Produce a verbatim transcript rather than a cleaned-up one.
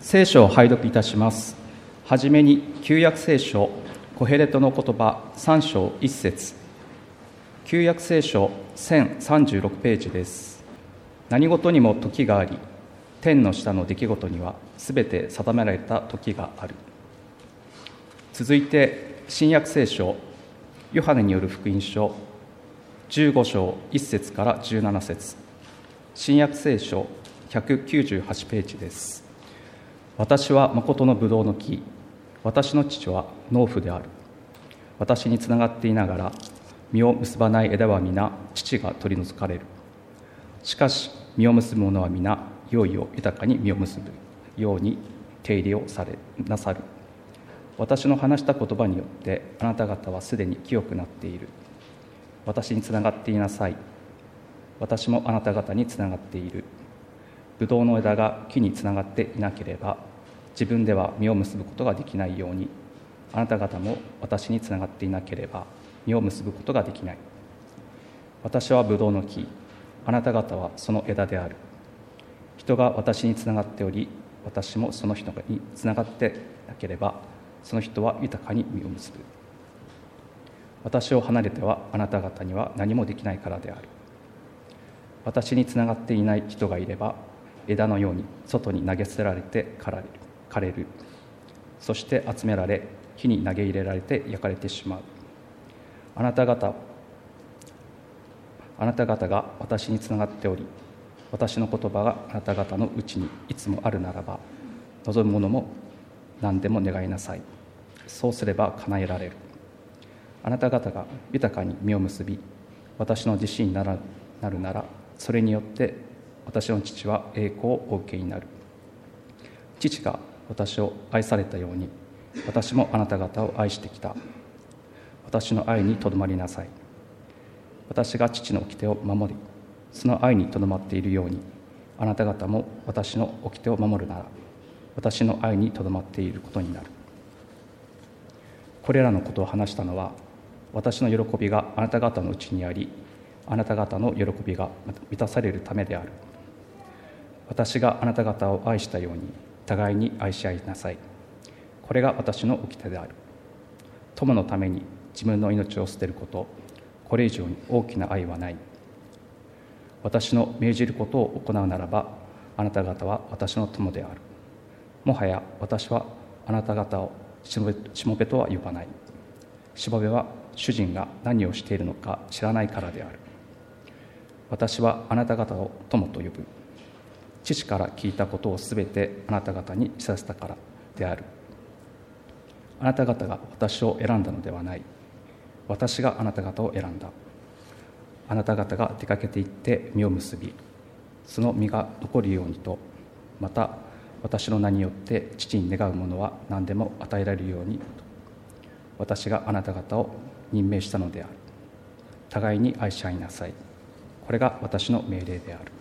聖書を拝読いたします。はじめに旧約聖書コヘレトの言葉さん章いち節、旧約聖書せんさんじゅうろくページです。何事にも時があり、天の下の出来事にはすべて定められた時がある。続いて新約聖書ヨハネによる福音書じゅうご章いち節からじゅうなな節、新約聖書ひゃくきゅうじゅうはちページです。私は誠のブドウの木、私の父は農夫である。私につながっていながら実を結ばない枝は皆父が取り除かれる。しかし実を結ぶ者は皆いよいよ豊かに実を結ぶように手入れをされなさる。私の話した言葉によってあなた方はすでに清くなっている。私につながっていなさい。私もあなた方につながっている。ブドウの枝が木につながっていなければ自分では実を結ぶことができないように、あなた方も私につながっていなければ実を結ぶことができない。私はブドウの木、あなた方はその枝である。人が私につながっており、私もその人につながってなければその人は豊かに実を結ぶ。私を離れてはあなた方には何もできないからである。私につながっていない人がいれば枝のように外に投げ捨てられて枯れる。枯れる。そして集められ火に投げ入れられて焼かれてしまう。あなた方あなた方が私につながっており、私の言葉があなた方のうちにいつもあるならば、望むものも何でも願いなさい。そうすれば叶えられる。あなた方が豊かに実を結び、私の弟子になるなら、それによって私の父は栄光をお受けになる。父が私を愛されたように、私もあなた方を愛してきた。私の愛にとどまりなさい。私が父の掟を守り、その愛にとどまっているように、あなた方も私の掟を守るなら、私の愛にとどまっていることになる。これらのことを話したのは、私の喜びがあなた方のうちにあり、あなた方の喜びが満たされるためである。私があなた方を愛したように互いに愛し合いなさい。これが私の掟である。友のために自分の命を捨てること、これ以上に大きな愛はない。私の命じることを行うならば、あなた方は私の友である。もはや私はあなた方をしもべ、しもべとは呼ばない。しもべは主人が何をしているのか知らないからである。私はあなた方を友と呼ぶ。父から聞いたことをすべてあなた方に知らせたからである。あなた方が私を選んだのではない。私があなた方を選んだ。あなた方が出かけて行って実を結び、その実が残るようにと、また私の名によって父に願うものは何でも与えられるようにと、私があなた方を任命したのである。互いに愛し合いなさい。これが私の命令である。